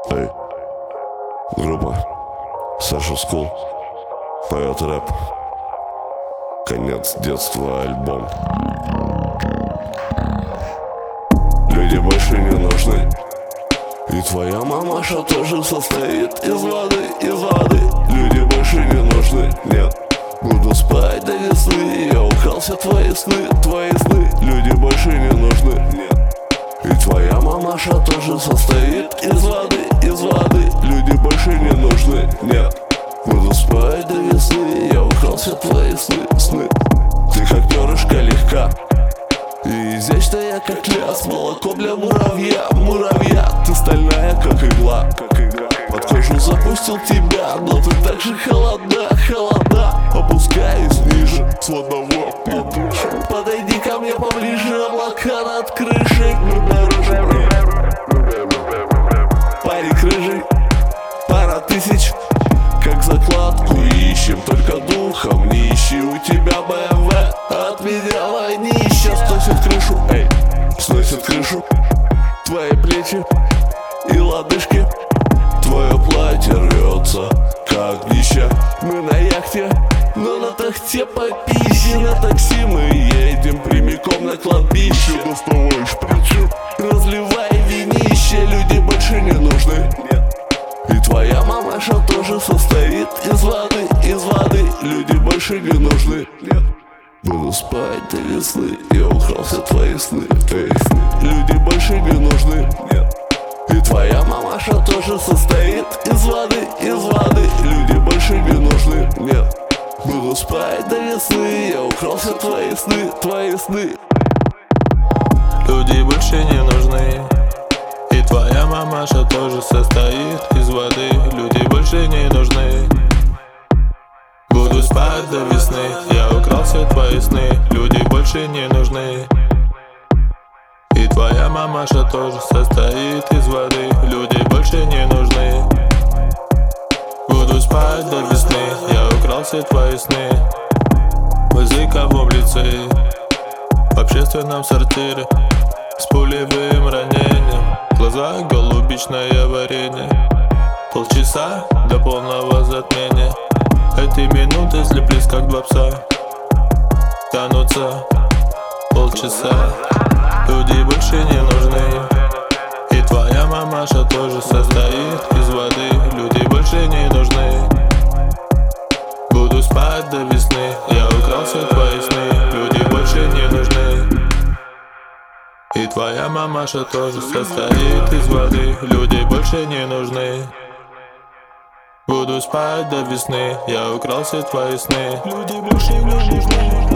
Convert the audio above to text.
Эй, группа Саша Скул поет рэп. Конец детства альбом. Люди больше не нужны. И твоя мамаша тоже состоит из воды, из воды. Люди больше не нужны, нет. Буду спать до весны. Я украл все твои сны, твои сны. Люди больше не нужны, нет. И твоя мамаша тоже состоит из воды, из воды. Люди больше не нужны, нет. Буду спать до весны. Я украл все твои сны, сны. Ты как перышко легка и изящная, как лес. Молоко для муравья, муравья. Ты стальная, как игла, как игла. Под кожу запустил тебя, но ты так же холодна, холодна. Опускаюсь ниже сводного потока. Подойди ко мне поближе, облака над крышей. Парик рыжий, пара тысяч, как закладку ищем, только духом не ищи. У тебя БМВ от меня войнище. Сносит крышу, эй, сносит крышу. Твои плечи и лодыжки. Твое платье рвется, как днище. Мы на яхте, но на тахте по пище. На такси мы едем прямиком на кладбище. Доставай шприцу, разливай винище. Люди больше не нужны, и твоя мамаша тоже состоит из воды, из воды. Люди больше не нужны, нет. Буду спать до весны. Я украл все твои сны, твои сны. Люди больше не нужны, нет. И твоя мамаша тоже состоит из воды, из воды. Люди больше не нужны, нет. Буду спать до весны. Я украл все твои сны, твои сны. Люди больше не нужны. И твоя мамаша тоже состоит из воды. Люди больше не нужны. Буду спать до весны. Я украл все твои сны. Люди больше не нужны. И твоя мамаша тоже состоит из воды. Люди больше не нужны. Буду спать до весны. Я украл все твои сны. В языковом лицее, в общественном сортире, с пулевым ранением, в глазах голубичное варенье. Полчаса до полного затмения. Эти минуты слеплись как два пса. Тянутся полчаса. Люди больше не нужны. И твоя мамаша тоже состоит из воды. Люди больше не нужны. Буду спать до весны. Я украл все твои сны. Люди больше не нужны. И твоя мамаша тоже состоит из воды. Люди больше не нужны. Буду спать до весны. Я украл все твои сны. Люди больше не нужны.